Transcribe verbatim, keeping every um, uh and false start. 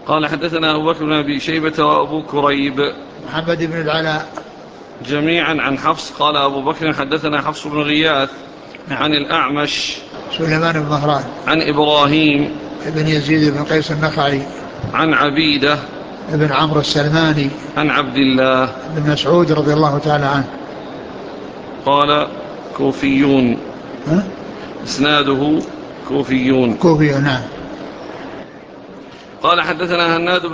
قال حدثنا أبو بكر بن أبي شيبة وأبو كريب محمد بن العلاء جميعا عن حفص. قال أبو بكر حدثنا حفص بن غياث نعم. عن الأعمش سليمان بن مهران عن إبراهيم ابن يزيد بن قيس النخعي عن عبيدة ابن عمرو السلماني عن عبد الله بن مسعود رضي الله تعالى عنه. قال كوفيون. ها؟ إسناده كوفيون. كوفي. نعم. قال حدثنا هناد بن